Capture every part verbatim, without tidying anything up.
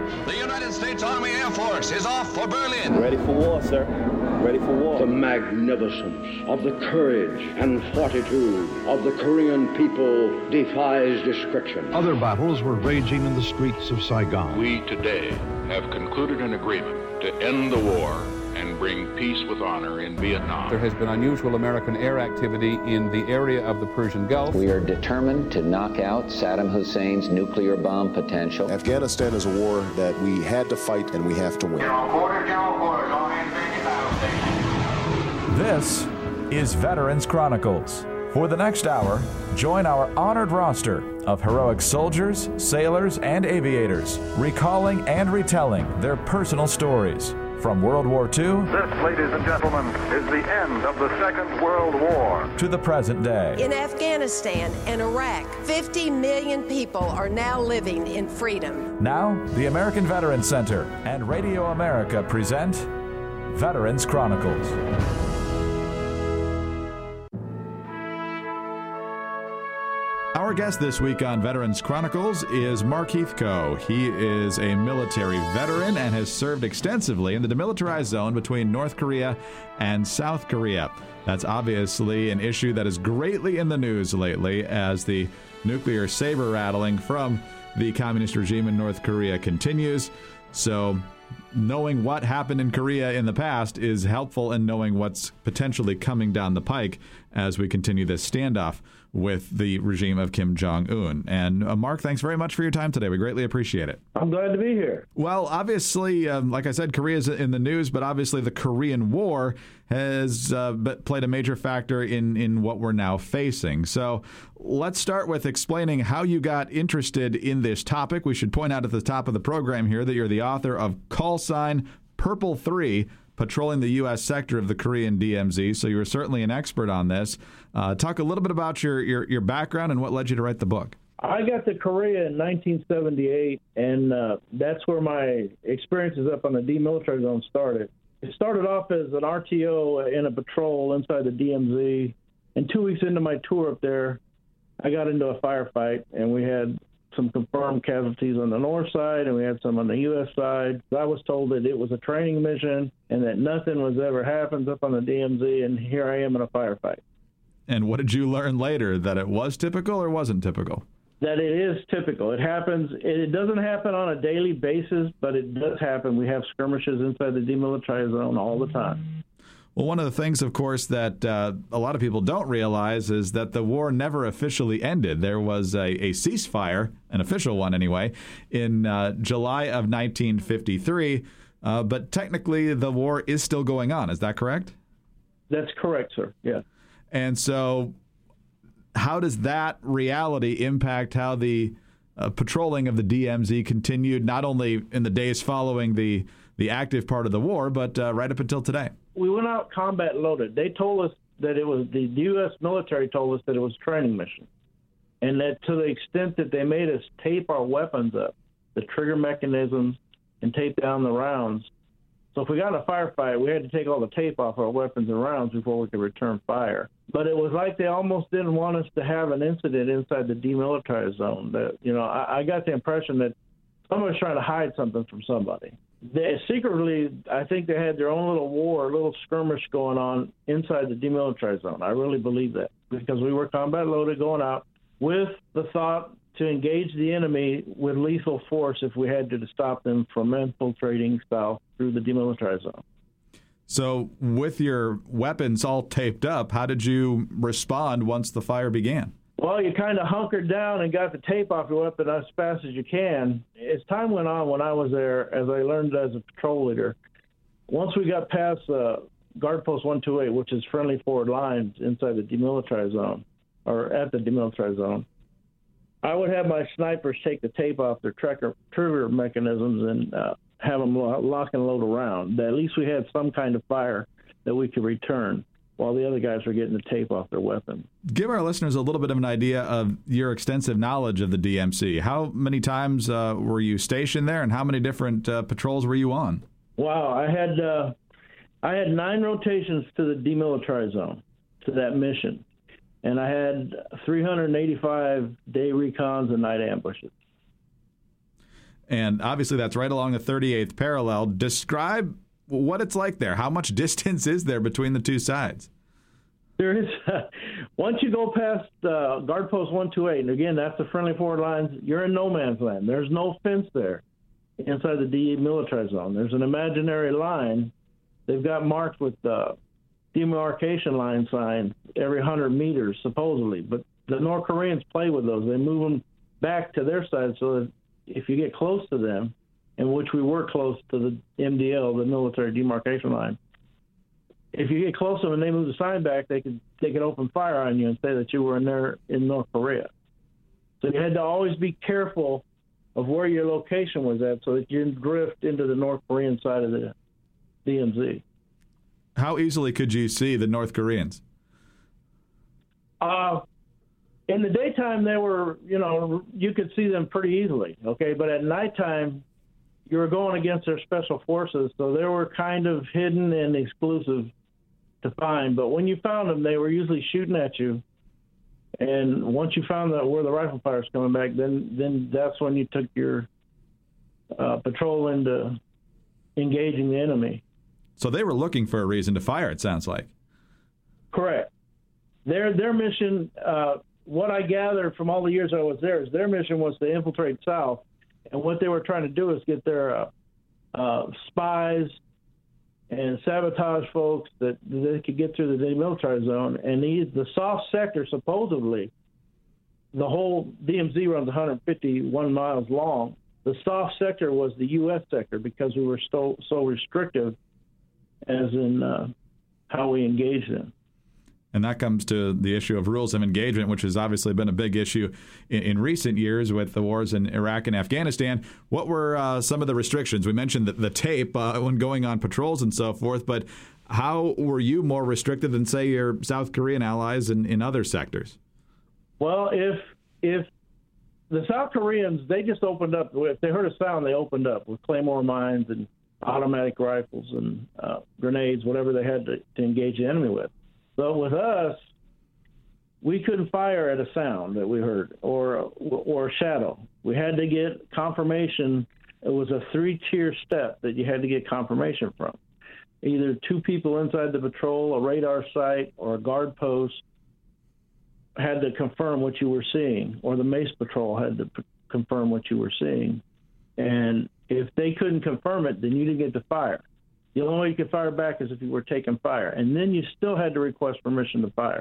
The United States Army Air Force is off for Berlin. Ready for war, sir. Ready for war. The magnificence of the courage and fortitude of the Korean people defies description. Other battles were raging in the streets of Saigon. We today have concluded an agreement to end the war and bring peace with honor in Vietnam. There has been unusual American air activity in the area of the Persian Gulf. We are determined to knock out Saddam Hussein's nuclear bomb potential. Afghanistan is a war that we had to fight and we have to win. This is Veterans Chronicles. For the next hour, join our honored roster of heroic soldiers, sailors, and aviators, recalling and retelling their personal stories. From World War Two, this, ladies and gentlemen, is the end of the Second World War, to the present day. In Afghanistan and Iraq, fifty million people are now living in freedom. Now, the American Veterans Center and Radio America present Veterans Chronicles. Our guest this week on Veterans Chronicles is Mark Heathco. He is a military veteran and has served extensively in the demilitarized zone between North Korea and South Korea. That's obviously an issue that is greatly in the news lately as the nuclear saber rattling from the communist regime in North Korea continues. So knowing what happened in Korea in the past is helpful in knowing what's potentially coming down the pike as we continue this standoff with the regime of Kim Jong-un. And uh, Mark, thanks very much for your time today. We greatly appreciate it. I'm glad to be here. Well, obviously, um, like I said, Korea is in the news, but obviously the Korean War has uh, played a major factor in, in what we're now facing. So let's start with explaining how you got interested in this topic. We should point out at the top of the program here that you're the author of Call Sign Purple three, Patrolling the U S Sector of the Korean D M Z, so you're certainly an expert on this. Uh, talk a little bit about your, your, your background and what led you to write the book. I got to Korea in nineteen seventy-eight, and uh, that's where my experiences up on the demilitarized zone started. It started off as an R T O in a patrol inside the D M Z, and two weeks into my tour up there, I got into a firefight, and we had some confirmed casualties on the north side, and we had some on the U S side. I was told that it was a training mission and that nothing was ever happens up on the D M Z, and here I am in a firefight. And what did you learn later, that it was typical or wasn't typical? That it is typical. It happens. It doesn't happen on a daily basis, but it does happen. We have skirmishes inside the demilitarized zone all the time. Well, one of the things, of course, that uh, a lot of people don't realize is that the war never officially ended. There was a, a ceasefire, an official one anyway, in uh, July of nineteen fifty-three, uh, but technically the war is still going on. Is that correct? That's correct, sir. Yeah. And so how does that reality impact how the uh, patrolling of the D M Z continued, not only in the days following the, the active part of the war, but uh, right up until today? We went out combat loaded. They told us that it was, the U S military told us that it was a training mission. And that to the extent that they made us tape our weapons up, the trigger mechanisms, and tape down the rounds. So if we got in a firefight, we had to take all the tape off our weapons and rounds before we could return fire. But it was like they almost didn't want us to have an incident inside the demilitarized zone. That, you know, I, I got the impression that someone was trying to hide something from somebody. They secretly, I think they had their own little war, a little skirmish going on inside the demilitarized zone. I really believe that, because we were combat loaded going out with the thought to engage the enemy with lethal force if we had to, to stop them from infiltrating south through the demilitarized zone. So with your weapons all taped up, how did you respond once the fire began? Well, you kind of hunkered down and got the tape off your weapon as fast as you can. As time went on, when I was there, as I learned as a patrol leader, once we got past uh, Guard Post one two eight, which is friendly forward lines inside the demilitarized zone, or at the demilitarized zone, I would have my snipers take the tape off their trigger, trigger mechanisms and uh, have them lock and load around. At least we had some kind of fire that we could return while the other guys were getting the tape off their weapon. Give our listeners a little bit of an idea of your extensive knowledge of the D M Z. How many times uh, were you stationed there, and how many different uh, patrols were you on? Wow, I had uh, I had nine rotations to the demilitarized zone, to that mission. And I had three hundred eighty-five day recons and night ambushes. And obviously that's right along the thirty-eighth parallel. Describe what it's like there. How much distance is there between the two sides? There is. Uh, once you go past uh, Guard Post one two eight, and again, that's the friendly forward lines, you're in no man's land. There's no fence there inside the demilitarized zone. There's an imaginary line. They've got marked with uh, demarcation line signs every one hundred meters, supposedly. But the North Koreans play with those. They move them back to their side so that if you get close to them, in which we were close to the M D L, the military demarcation line, if you get close to them and they move the sign back, they could they could open fire on you and say that you were in there in North Korea. So you had to always be careful of where your location was at so that you didn't drift into the North Korean side of the D M Z. How easily could you see the North Koreans? Uh, in the daytime, they were, you know, you could see them pretty easily, okay? But at nighttime, you were going against their special forces, so they were kind of hidden and exclusive to find. But when you found them, they were usually shooting at you. And once you found that where the rifle fire was coming back, then then that's when you took your uh, patrol into engaging the enemy. So they were looking for a reason to fire, it sounds like. Correct. Their their mission, uh, what I gathered from all the years I was there, is their mission was to infiltrate South. And what they were trying to do is get their uh, uh, spies and sabotage folks that they could get through the demilitarized zone. And these, the soft sector, supposedly, the whole D M Z runs one hundred fifty-one miles long. The soft sector was the U S sector because we were so, so restrictive as in uh, how we engaged them. And that comes to the issue of rules of engagement, which has obviously been a big issue in, in recent years with the wars in Iraq and Afghanistan. What were uh, some of the restrictions? We mentioned the, the tape uh, when going on patrols and so forth, but how were you more restricted than, say, your South Korean allies in, in other sectors? Well, if if the South Koreans, they just opened up. If they heard a sound, they opened up with claymore mines and automatic rifles and uh, grenades, whatever they had to, to engage the enemy with. But with us, we couldn't fire at a sound that we heard or or a shadow. We had to get confirmation. It was a three-tier step that you had to get confirmation from. Either two people inside the patrol, a radar site, or a guard post had to confirm what you were seeing, or the Mace Patrol had to p- confirm what you were seeing. And if they couldn't confirm it, then you didn't get to fire. The only way you could fire back is if you were taking fire. And then you still had to request permission to fire.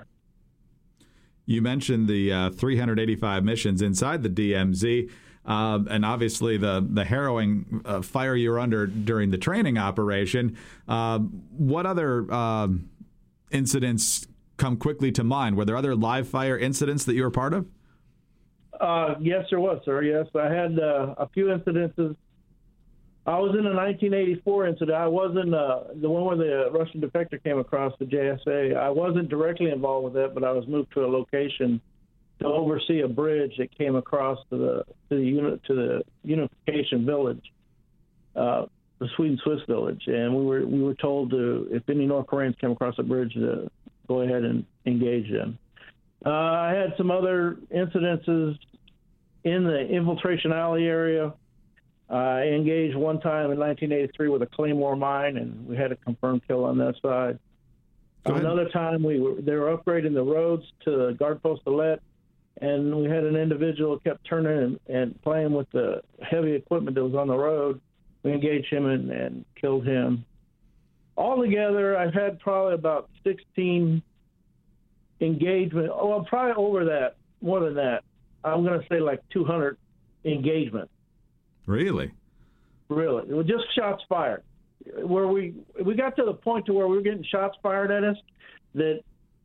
You mentioned the uh, three hundred eighty-five missions inside the D M Z, uh, and obviously the, the harrowing uh, fire you were under during the training operation. Uh, what other uh, incidents come quickly to mind? Were there other live fire incidents that you were part of? Uh, yes, there was, sir. Yes, I had uh, a few incidences. I was in a nineteen eighty-four incident. I wasn't uh, the one where the Russian defector came across the J S A. I wasn't directly involved with that, but I was moved to a location to oversee a bridge that came across to the to the unit to the unification village, uh, the Sweden-Swiss village, and we were we were told to, if any North Koreans came across the bridge, to go ahead and engage them. Uh, I had some other incidences in the infiltration alley area. I engaged one time in nineteen eighty-three with a claymore mine, and we had a confirmed kill on that side. Another time, we were they were upgrading the roads to Guard Post Alette, and we had an individual who kept turning and, and playing with the heavy equipment that was on the road. We engaged him and, and killed him. Altogether, I've had probably about sixteen engagement. Oh, well, probably over that, more than that. I'm going to say like two hundred engagements. Really? Really. It was just shots fired. Where we we got to the point to where we were getting shots fired at us that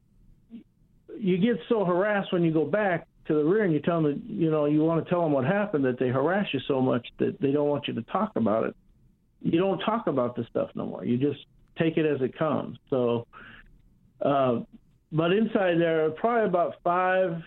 you get so harassed when you go back to the rear and you tell them, you know, you want to tell them what happened, that they harass you so much that they don't want you to talk about it. You don't talk about this stuff no more. You just take it as it comes. So, uh, but inside there are probably about five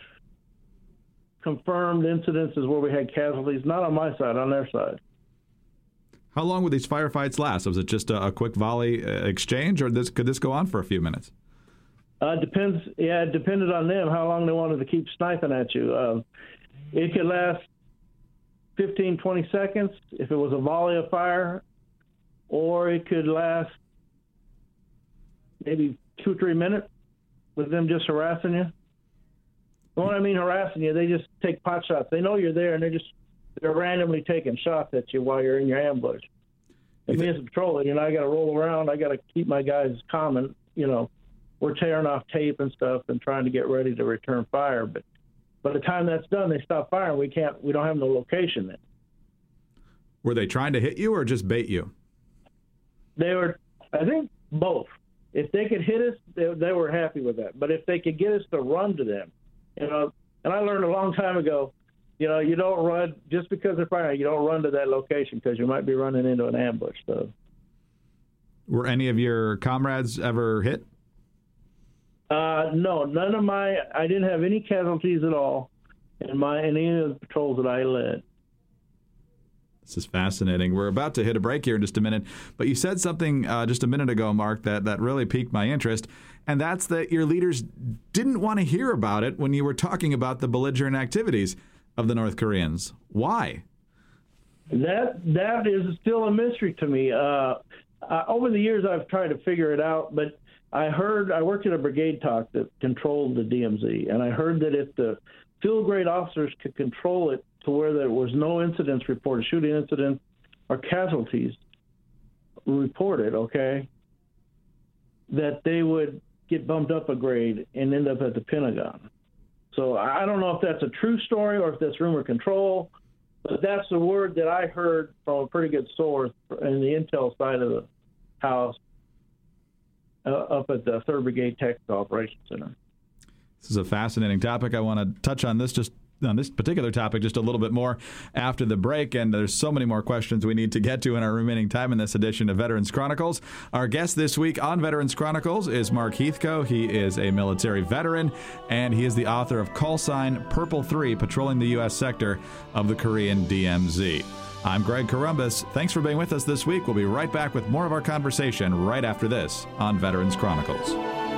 confirmed incidences where we had casualties, not on my side, on their side. How long would these firefights last? Was it just a, a quick volley uh, exchange, or this could this go on for a few minutes? Uh, depends. Yeah, it depended on them how long they wanted to keep sniping at you. Uh, it could last fifteen, twenty seconds if it was a volley of fire, or it could last maybe two or three minutes with them just harassing you. When I mean harassing you, they just take pot shots. They know you're there, and they're just they're randomly taking shots at you while you're in your ambush. And me as a patrol leader, you know, I got to roll around. I got to keep my guys calm, and you know, we're tearing off tape and stuff and trying to get ready to return fire. But by the time that's done, they stop firing. We can't. We don't have no location then. Were they trying to hit you or just bait you? They were. I think both. If they could hit us, they, they were happy with that. But if they could get us to run to them, you know, and I learned a long time ago, you know, you don't run just because they're firing. You don't run to that location because you might be running into an ambush. So, were any of your comrades ever hit? Uh, no, none of my. I didn't have any casualties at all in my in any of the patrols that I led. This is fascinating. We're about to hit a break here in just a minute, but you said something uh, just a minute ago, Mark, that, that really piqued my interest, and that's that your leaders didn't want to hear about it when you were talking about the belligerent activities of the North Koreans. Why? That that is still a mystery to me. Uh, uh, over the years, I've tried to figure it out, but I heard I worked at a brigade talk that controlled the D M Z, and I heard that if the field grade officers could control it to where there was no incidents reported, shooting incidents or casualties reported, okay, that they would get bumped up a grade and end up at the Pentagon. So I don't know if that's a true story or if that's rumor control, but that's the word that I heard from a pretty good source in the intel side of the house uh, up at the third Brigade Tactical Operations Center. This is a fascinating topic. I want to touch on this just on this particular topic just a little bit more after the break, and there's so many more questions we need to get to in our remaining time in this edition of Veterans Chronicles. Our guest this week on Veterans Chronicles is Mark Heathco. He is a military veteran, and he is the author of Call Sign Purple three, Patrolling the U S Sector of the Korean D M Z. I'm Greg Corombos. Thanks for being with us this week. We'll be right back with more of our conversation right after this on Veterans Chronicles.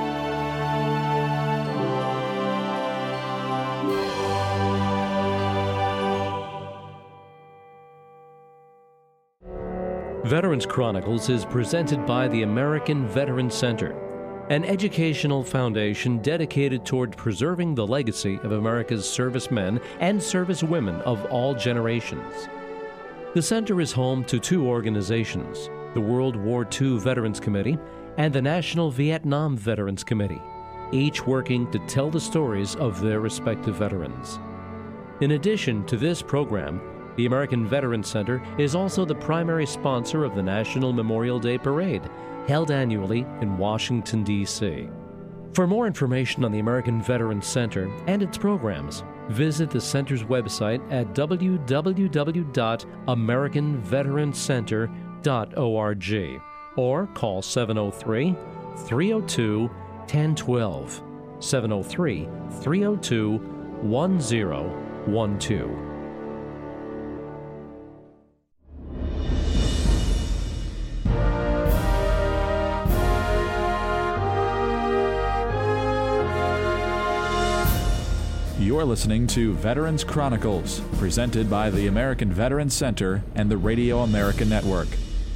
Veterans Chronicles is presented by the American Veterans Center, an educational foundation dedicated toward preserving the legacy of America's servicemen and servicewomen of all generations. The center is home to two organizations, the World War Two Veterans Committee and the National Vietnam Veterans Committee, each working to tell the stories of their respective veterans. In addition to this program, the American Veterans Center is also the primary sponsor of the National Memorial Day Parade, held annually in Washington, D C For more information on the American Veterans Center and its programs, visit the center's website at w w w dot american veterans center dot org or call seven oh three, three oh two, one oh one two, seven oh three, three oh two, one oh one two. You're listening to Veterans Chronicles, presented by the American Veterans Center and the Radio America Network.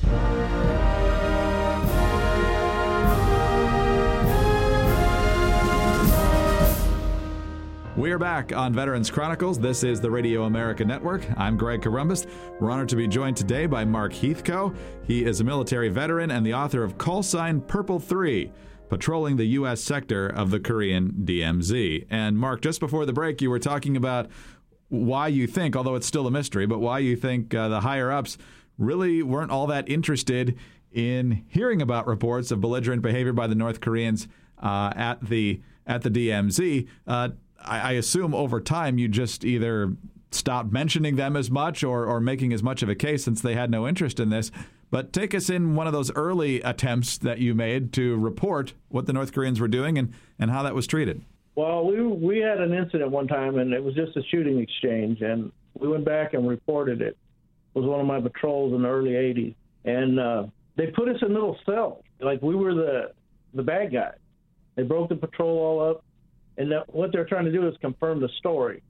We're back on Veterans Chronicles. This is the Radio America Network. I'm Greg Corombos. We're honored to be joined today by Mark Heathco. He is a military veteran and the author of Call Sign Purple three, Patrolling the U S Sector of the Korean D M Z. And Mark, just before the break, you were talking about why you think, although it's still a mystery, but why you think uh, the higher-ups really weren't all that interested in hearing about reports of belligerent behavior by the North Koreans uh, at the at the D M Z. Uh, I, I assume over time you just either stopped mentioning them as much or, or making as much of a case since they had no interest in this. But take us in one of those early attempts that you made to report what the North Koreans were doing and, and how that was treated. Well, we we had an incident one time, and it was just a shooting exchange, and we went back and reported it. It was one of my patrols in the early eighties, and uh, they put us in little cells, like we were the the bad guys. They broke the patrol all up, and that, what they're trying to do is confirm the story.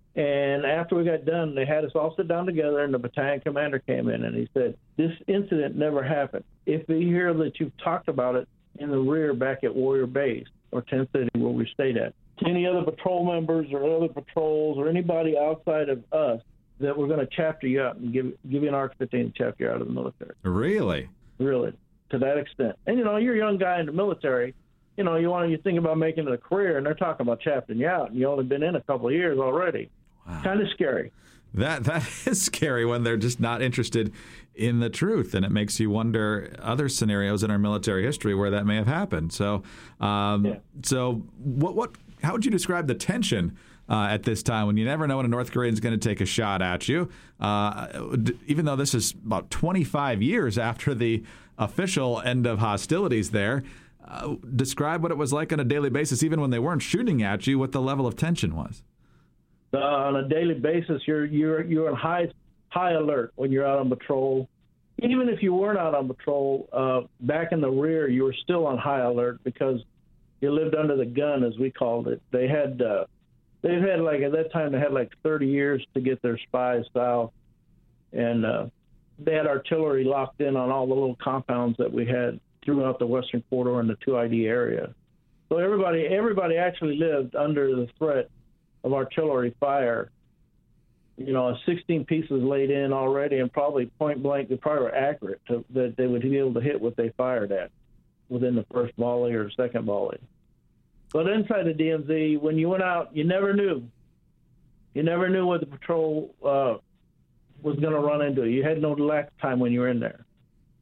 And after we got done, they had us all sit down together, and the battalion commander came in, and he said, this incident never happened. If we hear that you've talked about it in the rear back at Warrior Base or Tent City where we stayed at, to any other patrol members or other patrols or anybody outside of us, that we're going to chapter you out and give give you an A R C fifteen and chapter you out of the military. Really? Really, to that extent. And, you know, you're a young guy in the military. You know, you want to you think about making it a career, and they're talking about chaptering you out, and you've only been in a couple of years already. Wow. Kind of scary. That that is scary when they're just not interested in the truth, and it makes you wonder other scenarios in our military history where that may have happened. So, um, yeah. so what what how would you describe the tension uh, at this time when you never know when a North Korean is going to take a shot at you? Uh, even though this is about twenty-five years after the official end of hostilities there, uh, describe what it was like on a daily basis, even when they weren't shooting at you, what the level of tension was. Uh, on a daily basis, you're you're you're on high high alert when you're out on patrol. Even if you weren't out on patrol, uh, back in the rear, you were still on high alert because you lived under the gun, as we called it. They had uh, they've had like at that time they had like thirty years to get their spies south, and uh, they had artillery locked in on all the little compounds that we had throughout the Western Corridor and the two I D area. So everybody everybody actually lived under the threat of artillery fire. You know, sixteen pieces laid in already, and probably point blank, they probably were accurate to, that they would be able to hit what they fired at within the first volley or second volley. But inside the D M Z, when you went out, you never knew. You never knew what the patrol uh, was going to run into. You had no lax time when you were in there.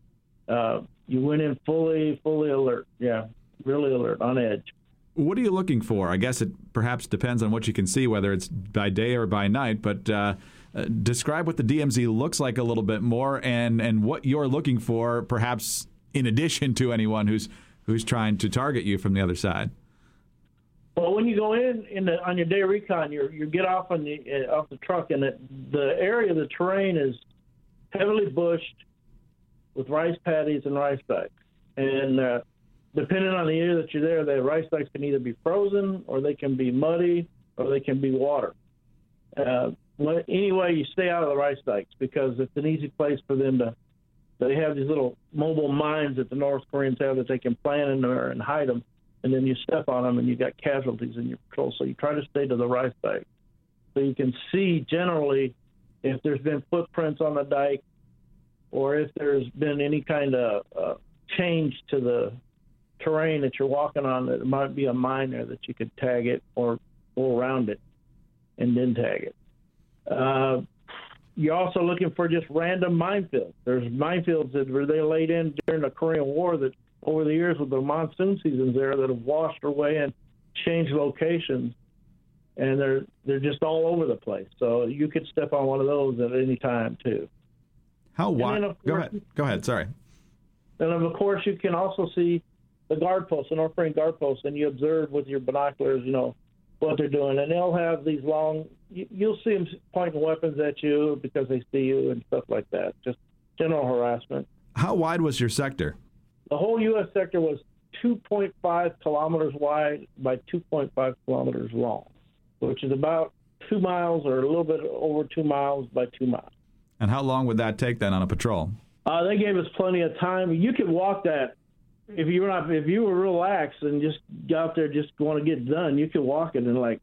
Uh, you went in fully, fully alert. Yeah, really alert, on edge. What are you looking for? I guess it perhaps depends on what you can see, whether it's by day or by night, but uh, uh, describe what the D M Z looks like a little bit more, and, and what you're looking for, perhaps in addition to anyone who's who's trying to target you from the other side. Well, when you go in, in the, on your day recon, you you get off on the uh, off the truck, and it, the area of the terrain is heavily bushed with rice paddies and rice dikes, and uh, depending on the year that you're there, the rice dikes can either be frozen, or they can be muddy, or they can be water. Uh, anyway, you stay out of the rice dikes because it's an easy place for them to. They have these little mobile mines that the North Koreans have that they can plant in there and hide them, and then you step on them and you got casualties in your patrol. So you try to stay to the rice dike, so you can see generally if there's been footprints on the dike, or if there's been any kind of uh, change to the terrain that you're walking on, that it might be a mine there that you could tag it or go around it and then tag it. Uh, you're also looking for just random minefields. There's minefields that were they laid in during the Korean War that over the years with the monsoon seasons there that have washed away and changed locations, and they're they're just all over the place. So you could step on one of those at any time too. How wide? Go ahead. Go ahead. Sorry. And of course, you can also see the guard posts, the North Korean guard posts, and you observe with your binoculars, you know, what they're doing. And they'll have these long, you, you'll see them pointing weapons at you because they see you and stuff like that. Just general harassment. How wide was your sector? The whole U S sector was two point five kilometers wide by two point five kilometers long, which is about two miles or a little bit over two miles by two miles. And how long would that take then on a patrol? Uh, they gave us plenty of time. You could walk that. If you were not, if you were relaxed and just got out there, just want to get done, you could walk it in like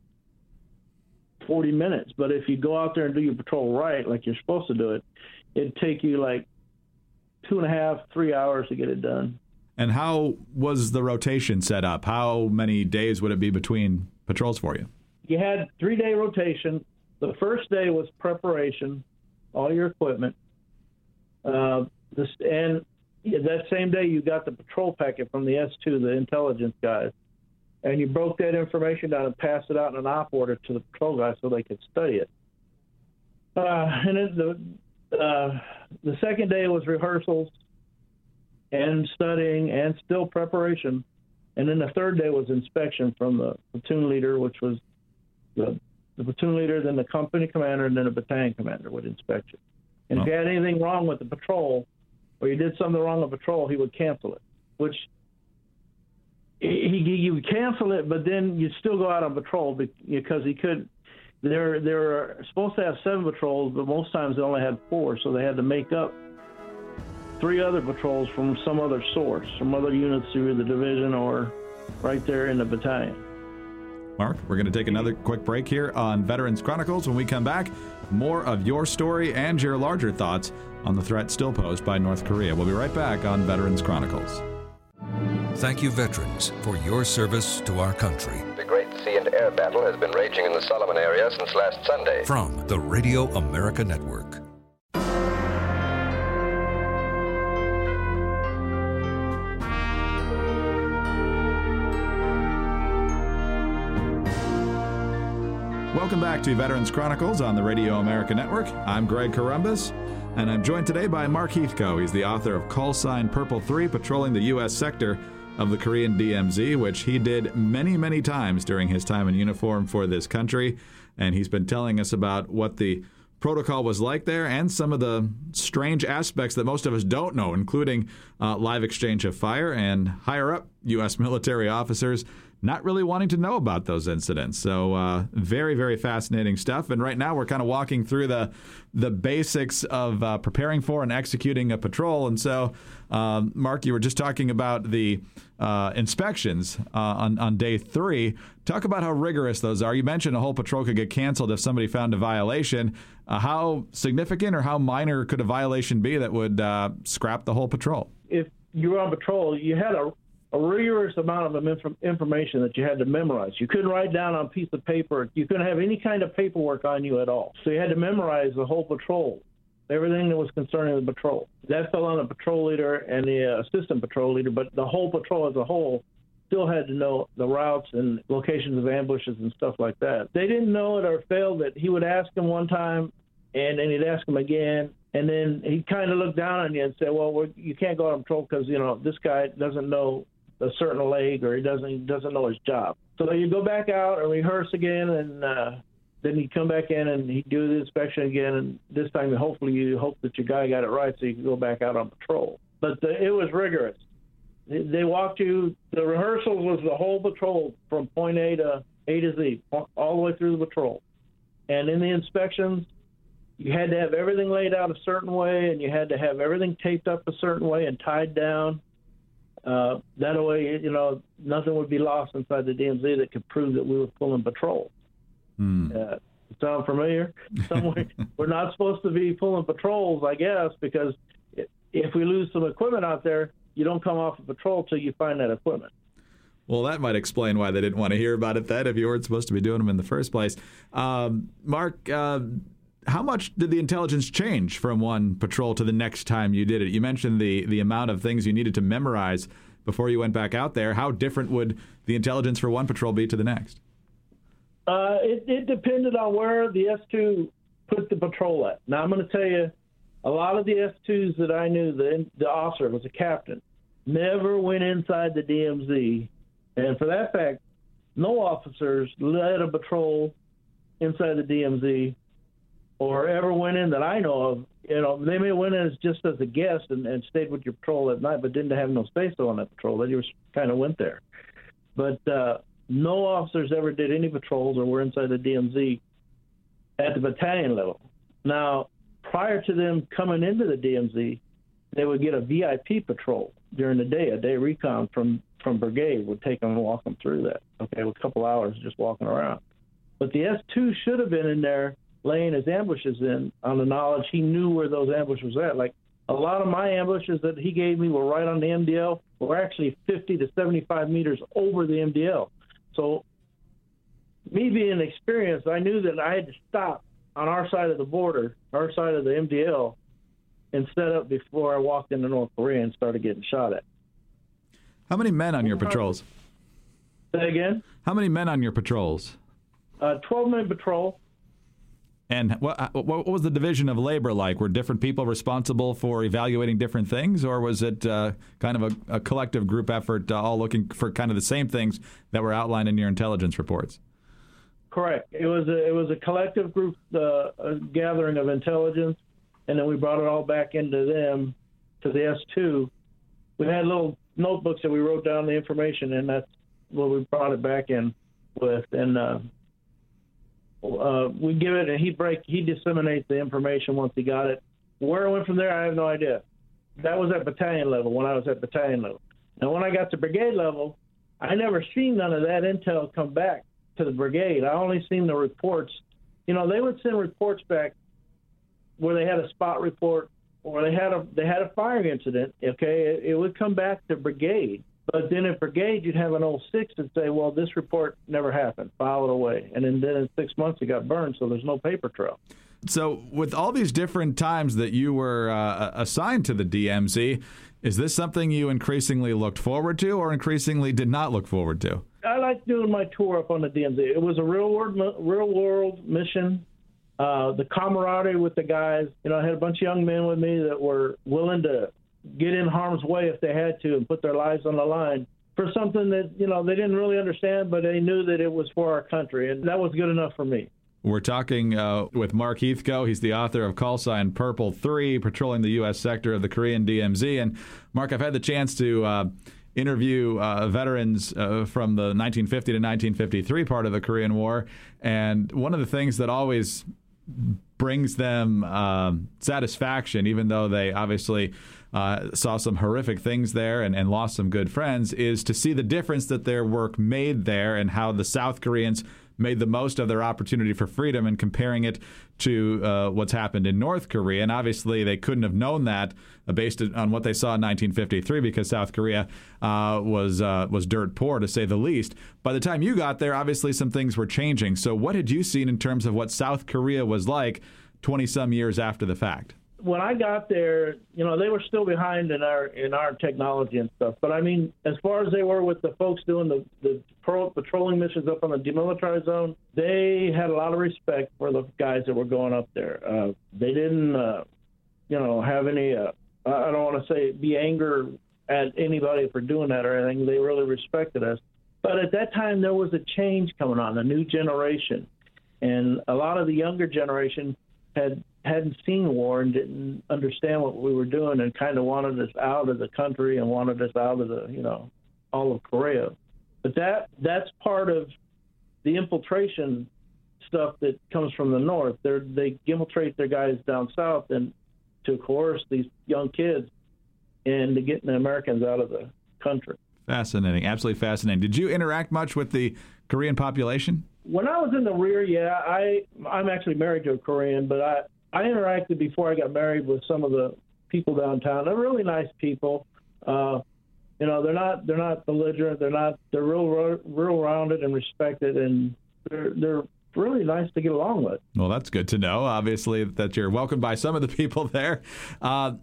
forty minutes. But if you go out there and do your patrol right, like you're supposed to do it, it'd take you like two and a half, three hours to get it done. And how was the rotation set up? How many days would it be between patrols for you? You had three-day rotation. The first day was preparation, all your equipment, uh, this and. Yeah, that same day, you got the patrol packet from the S two, the intelligence guys, and you broke that information down and passed it out in an op order to the patrol guys so they could study it. Uh, and then the uh, the second day was rehearsals and studying and still preparation, and then the third day was inspection from the platoon leader, which was the, the platoon leader, then the company commander, and then the battalion commander would inspect you. And oh. if you had anything wrong with the patrol, or you did something wrong on patrol, he would cancel it, which he, he you would cancel it, but then you'd still go out on patrol because he could, they're they're supposed to have seven patrols, but most times they only had four, so they had to make up three other patrols from some other source, from other units through the division or right there in the battalion. Mark, we're going to take another quick break here on Veterans Chronicles. When we come back, more of your story and your larger thoughts on the threat still posed by North Korea. We'll be right back on Veterans Chronicles. Thank you, veterans, for your service to our country. The great sea and air battle has been raging in the Solomon area since last Sunday. From the Radio America Network. Welcome back to Veterans Chronicles on the Radio America Network. I'm Greg Corombos, and I'm joined today by Mark Heathcote. He's the author of Call Sign Purple three, patrolling the U S sector of the Korean D M Z, which he did many, many times during his time in uniform for this country. And he's been telling us about what the protocol was like there and some of the strange aspects that most of us don't know, including uh, live exchange of fire and higher-up U S military officers not really wanting to know about those incidents. So uh, very, very fascinating stuff. And right now we're kind of walking through the the basics of uh, preparing for and executing a patrol. And so, um, Mark, you were just talking about the uh, inspections uh, on, on day three. Talk about how rigorous those are. You mentioned a whole patrol could get canceled if somebody found a violation. Uh, how significant or how minor could a violation be that would uh, scrap the whole patrol? If you were on patrol, you had a a rigorous amount of inf- information that you had to memorize. You couldn't write down on a piece of paper. You couldn't have any kind of paperwork on you at all. So you had to memorize the whole patrol, everything that was concerning the patrol. That fell on the patrol leader and the uh, assistant patrol leader, but the whole patrol as a whole still had to know the routes and locations of ambushes and stuff like that. They didn't know it or failed it. He would ask them one time, and then he'd ask them again, and then he'd kind of look down on you and say, well, we're, you can't go on patrol because, you know, this guy doesn't know a certain leg, or he doesn't he doesn't know his job. So you go back out and rehearse again, and uh, then you come back in and he'd do the inspection again, and this time hopefully you hope that your guy got it right so you can go back out on patrol. But the, it was rigorous. They walked you, the rehearsals was the whole patrol from point A to A to Z, all the way through the patrol. And in the inspections, you had to have everything laid out a certain way, and you had to have everything taped up a certain way and tied down. Uh, that way, you know, nothing would be lost inside the D M Z that could prove that we were pulling patrol. Hmm. Uh, sound familiar? Somewhere, we're not supposed to be pulling patrols, I guess, because if we lose some equipment out there, you don't come off a patrol till you find that equipment. Well, that might explain why they didn't want to hear about it then if you weren't supposed to be doing them in the first place. Um, Mark, uh, how much did the intelligence change from one patrol to the next time you did it? You mentioned the, the amount of things you needed to memorize before you went back out there. How different would the intelligence for one patrol be to the next? Uh, it, it depended on where the S two put the patrol at. Now, I'm going to tell you, a lot of the S twos that I knew, the, the officer was a captain, never went inside the D M Z. And for that fact, no officers led a patrol inside the D M Z or ever went in that I know of. You know, they may have went in as just as a guest and, and stayed with your patrol at night, but didn't have no say-so on that patrol. They just kind of went there. But uh, no officers ever did any patrols or were inside the D M Z at the battalion level. Now, prior to them coming into the D M Z, they would get a V I P patrol during the day, a day recon from, from brigade would take them and walk them through that. Okay, with a couple hours just walking around. But the S two should have been in there laying his ambushes in on the knowledge he knew where those ambushes were at. Like a lot of my ambushes that he gave me were right on the M D L, were actually fifty to seventy-five meters over the M D L. So me being experienced, I knew that I had to stop on our side of the border, our side of the M D L, and set up before I walked into North Korea and started getting shot at. How many men on your patrols? Say again? How many men on your patrols? Uh, twelve-man patrol. And what, what was the division of labor like? Were different people responsible for evaluating different things, or was it uh, kind of a, a collective group effort, uh, all looking for kind of the same things that were outlined in your intelligence reports? Correct. It was a, it was a collective group uh, a gathering of intelligence, and then we brought it all back into them, to the S two. We had little notebooks that we wrote down the information, and that's what we brought it back in with. And uh, Uh, we give it, and he break. He disseminates the information once he got it. Where it went from there, I have no idea. That was at battalion level when I was at battalion level. And when I got to brigade level, I never seen none of that intel come back to the brigade. I only seen the reports. You know, they would send reports back where they had a spot report or they had a they had a fire incident. Okay, it, it would come back to brigade. But then at brigade, you'd have an oh six and say, well, this report never happened, file it away. And then, then in six months, it got burned, so there's no paper trail. So with all these different times that you were uh, assigned to the D M Z, is this something you increasingly looked forward to or increasingly did not look forward to? I like doing my tour up on the D M Z. It was a real-world real world mission. Uh, the camaraderie with the guys. You know, I had a bunch of young men with me that were willing to get in harm's way if they had to and put their lives on the line for something that, you know, they didn't really understand, but they knew that it was for our country, and that was good enough for me. We're talking uh, with Mark Heathcote. He's the author of Call Sign Purple three, patrolling the U S sector of the Korean D M Z. And, Mark, I've had the chance to uh, interview uh, veterans uh, from the nineteen fifty to nineteen fifty-three part of the Korean War, and one of the things that always brings them uh, satisfaction, even though they obviously uh, saw some horrific things there and, and lost some good friends, is to see the difference that their work made there and how the South Koreans made the most of their opportunity for freedom and comparing it to uh, what's happened in North Korea. And obviously they couldn't have known that uh, based on what they saw in nineteen fifty-three because South Korea uh, was uh, was dirt poor, to say the least. By the time you got there, obviously some things were changing. So what had you seen in terms of what South Korea was like twenty-some years after the fact? When I got there, you know, they were still behind in our in our technology and stuff. But, I mean, as far as they were with the folks doing the, the patrolling missions up on the demilitarized zone, they had a lot of respect for the guys that were going up there. Uh, they didn't, uh, you know, have any, uh, I don't want to say be anger at anybody for doing that or anything. They really respected us. But at that time, there was a change coming on, a new generation. And a lot of the younger generation had hadn't seen war and didn't understand what we were doing and kind of wanted us out of the country and wanted us out of the, you know, all of Korea. But that that's part of the infiltration stuff that comes from the north. They're, they infiltrate their guys down south and to coerce these young kids into getting the Americans out of the country. Fascinating. Absolutely fascinating. Did you interact much with the Korean population? When I was in the rear, yeah, I, I'm actually married to a Korean, but I, I interacted before I got married with some of the people downtown. They're really nice people. Uh, you know, they're not they're not belligerent. They're not they're real real rounded and respected, and they're they're really nice to get along with. Well, that's good to know. Obviously, that you're welcomed by some of the people there. Uh,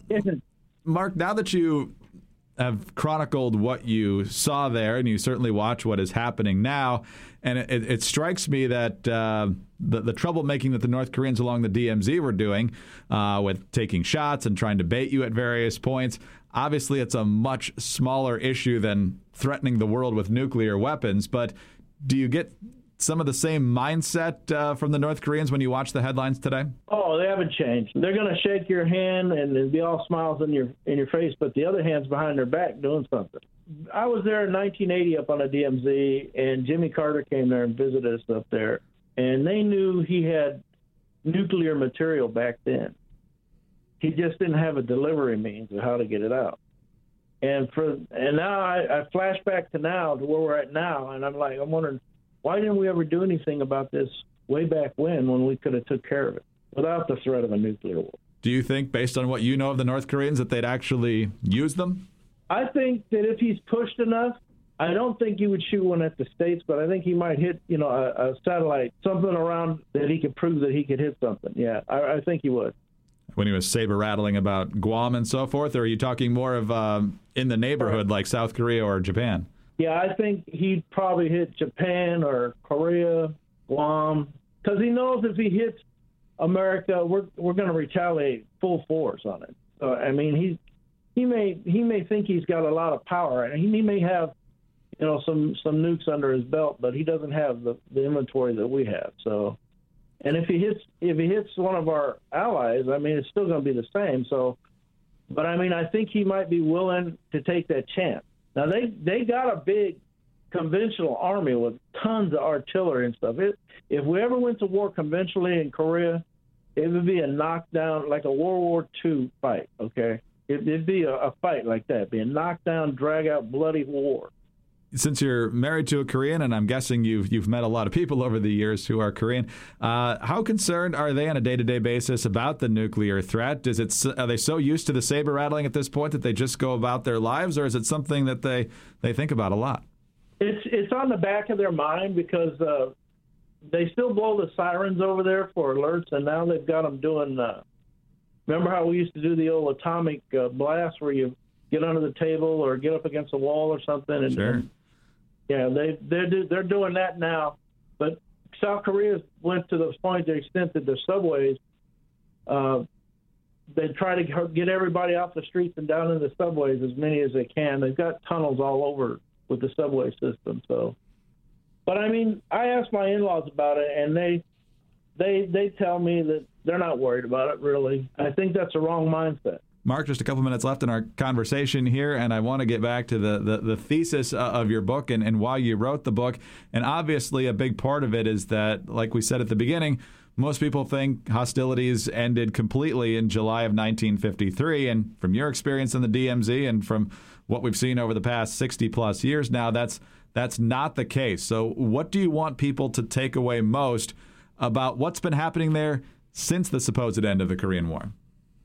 Mark, now that you have chronicled what you saw there, and you certainly watch what is happening now, and it, it strikes me that uh, the, the troublemaking that the North Koreans along the D M Z were doing uh, with taking shots and trying to bait you at various points, obviously it's a much smaller issue than threatening the world with nuclear weapons, but do you get some of the same mindset uh, from the North Koreans when you watch the headlines today? Oh, they haven't changed. They're going to shake your hand and it'll be all smiles in your in your face, but the other hand's behind their back doing something. I was there in nineteen eighty up on the D M Z, and Jimmy Carter came there and visited us up there, and they knew he had nuclear material back then. He just didn't have a delivery means of how to get it out. And for and now I, I flash back to now, to where we're at now, and I'm like, I'm wondering, why didn't we ever do anything about this way back when, when we could have took care of it without the threat of a nuclear war? Do you think, based on what you know of the North Koreans, that they'd actually use them? I think that if he's pushed enough, I don't think he would shoot one at the States, but I think he might hit, you know, a, a satellite, something around that he could prove that he could hit something. Yeah, I, I think he would. When he was saber-rattling about Guam and so forth, or are you talking more of um, in the neighborhood like South Korea or Japan? Yeah, I think he'd probably hit Japan or Korea, Guam, because he knows if he hits America, we're we're going to retaliate full force on it. So, I mean, he he may he may think he's got a lot of power, and he may have, you know, some some nukes under his belt, but he doesn't have the, the inventory that we have. So, and if he hits if he hits one of our allies, I mean, it's still going to be the same. So, but I mean, I think he might be willing to take that chance. Now, they, they got a big conventional army with tons of artillery and stuff. It, if we ever went to war conventionally in Korea, it would be a knockdown, like a World War Two fight, okay? It, it'd be a, a fight like that. It'd be a knockdown, drag-out, bloody war. Since you're married to a Korean, and I'm guessing you've you've met a lot of people over the years who are Korean, uh, how concerned are they on a day-to-day basis about the nuclear threat? Is it are they so used to the saber rattling at this point that they just go about their lives, or is it something that they, they think about a lot? It's it's on the back of their mind because uh, they still blow the sirens over there for alerts, and now they've got them doing. Uh, remember how we used to do the old atomic uh, blast where you get under the table or get up against a wall or something? And, sure. And, yeah, they they're do, they're doing that now. But South Korea went to the point, to the extent that the subways, uh, they try to get everybody off the streets and down in the subways, as many as they can. They've got tunnels all over with the subway system. So, but I mean, I asked my in-laws about it, and they they they tell me that they're not worried about it. Really, I think that's a wrong mindset. Mark, just a couple minutes left in our conversation here, and I want to get back to the, the, the thesis of your book and, and why you wrote the book. And obviously a big part of it is that, like we said at the beginning, most people think hostilities ended completely in July of nineteen fifty-three. And from your experience in the D M Z and from what we've seen over the past sixty plus years now, that's that's not the case. So what do you want people to take away most about what's been happening there since the supposed end of the Korean War?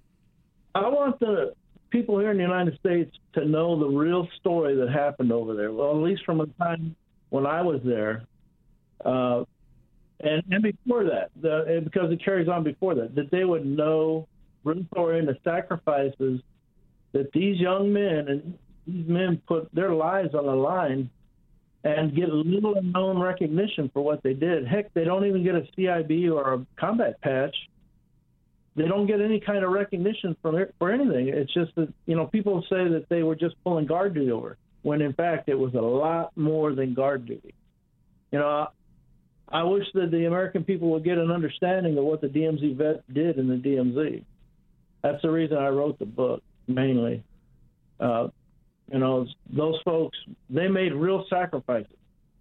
I want the people here in the United States to know the real story that happened over there. Well, at least from the time when I was there, uh, and, and before that, the, and because it carries on before that, that they would know the real story and the sacrifices that these young men and these men put their lives on the line and get little unknown recognition for what they did. Heck, they don't even get a C I B or a combat patch. They don't get any kind of recognition from it for anything. It's just that, you know, people say that they were just pulling guard duty over, when in fact it was a lot more than guard duty. You know, I, I wish that the American people would get an understanding of what the D M Z vet did in the D M Z. That's the reason I wrote the book, mainly. Uh, you know, those folks, they made real sacrifices.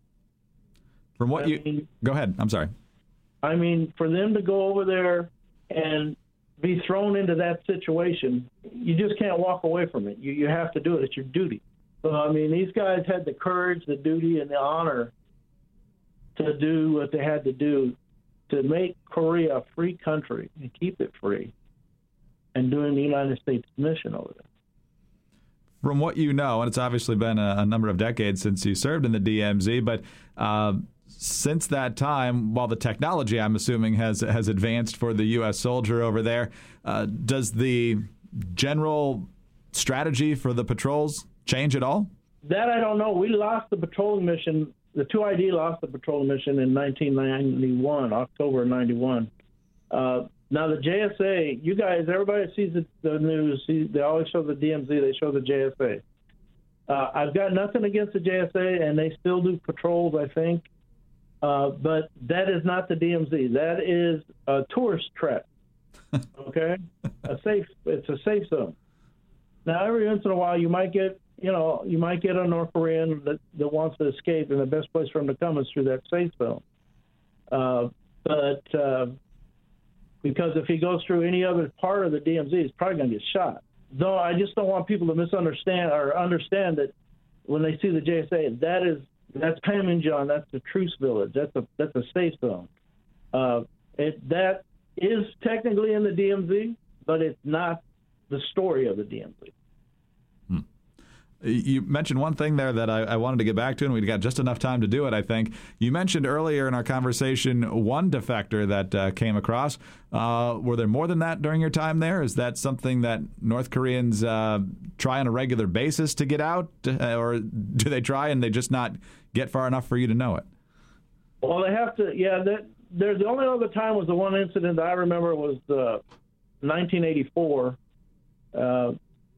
From what I you... mean, go ahead. I'm sorry. I mean, for them to go over there and be thrown into that situation, you just can't walk away from it. You you have to do it. It's your duty. So, I mean, these guys had the courage, the duty, and the honor to do what they had to do to make Korea a free country and keep it free, and doing the United States mission over there. From what you know, and it's obviously been a, a number of decades since you served in the D M Z, but uh, since that time, while the technology, I'm assuming, has has advanced for the U S soldier over there, uh, does the general strategy for the patrols change at all? That I don't know. We lost the patrolling mission. The two I D lost the patrolling mission in nineteen ninety-one, October of ninety-one. Uh, now the J S A, you guys, everybody that sees the, the news, see, they always show the D M Z, they show the J S A. Uh, I've got nothing against the J S A, and they still do patrols, I think. Uh, but that is not the D M Z. That is a tourist trap. Okay, a safe. It's a safe zone. Now, every once in a while, you might get, you know, you might get a North Korean that, that wants to escape, and the best place for him to come is through that safe zone. Uh, but uh, because if he goes through any other part of the D M Z, he's probably going to get shot. Though I just don't want people to misunderstand or understand that when they see the J S A, that is. That's Panmunjom. That's the truce village. That's a that's a safe zone. Uh, it that is technically in the D M Z, but it's not the story of the D M Z. Hmm. You mentioned one thing there that I, I wanted to get back to, and we've got just enough time to do it, I think. You mentioned earlier in our conversation one defector that uh, came across. Uh, were there more than that during your time there? Is that something that North Koreans uh, try on a regular basis to get out? Uh, or do they try and they just not get far enough for you to know it? Well, they have to, yeah. There's the only other time was the one incident I remember was uh, nineteen eighty-four. Uh,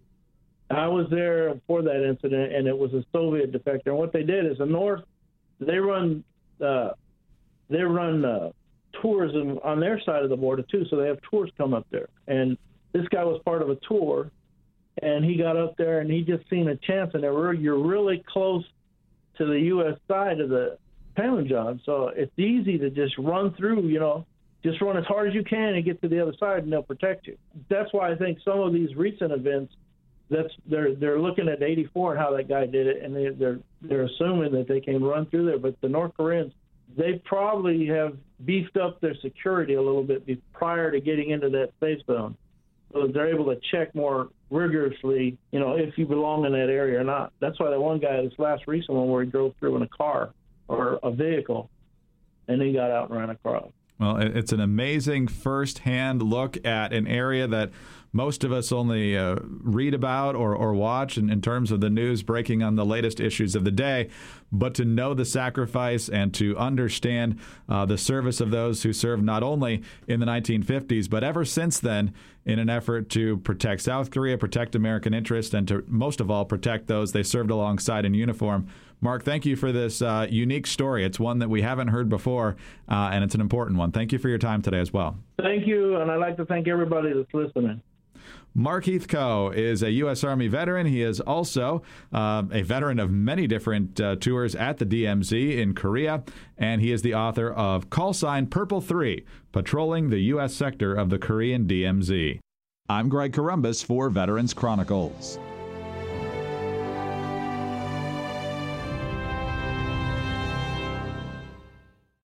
I was there for that incident, and it was a Soviet defector. And what they did is the North, they run, uh, they run uh, tourism on their side of the border too. So they have tours come up there, and this guy was part of a tour, and he got up there and he just seen a chance, and they were, you're really close to the U S side of the Panmunjom. So it's easy to just run through, you know, just run as hard as you can and get to the other side, and they'll protect you. That's why I think some of these recent events, that's they're they're looking at eighty-four and how that guy did it, and they, they're they're assuming that they can run through there. But the North Koreans, they probably have beefed up their security a little bit prior to getting into that safe zone, so they're able to check more rigorously, you know, if you belong in that area or not. That's why that one guy, this last recent one, where he drove through in a car or a vehicle, and then got out and ran across. Well, it's an amazing first-hand look at an area that most of us only uh, read about or, or watch in, in terms of the news breaking on the latest issues of the day. But to know the sacrifice and to understand uh, the service of those who served not only in the nineteen fifties, but ever since then in an effort to protect South Korea, protect American interests, and to, most of all, protect those they served alongside in uniform. Mark, thank you for this uh, unique story. It's one that we haven't heard before, uh, and it's an important one. Thank you for your time today as well. Thank you, and I'd like to thank everybody that's listening. Mark Heathcoe is a U S. Army veteran. He is also uh, a veteran of many different uh, tours at the D M Z in Korea, and he is the author of Call Sign Purple three, Patrolling the U S Sector of the Korean D M Z. I'm Greg Corombos for Veterans Chronicles.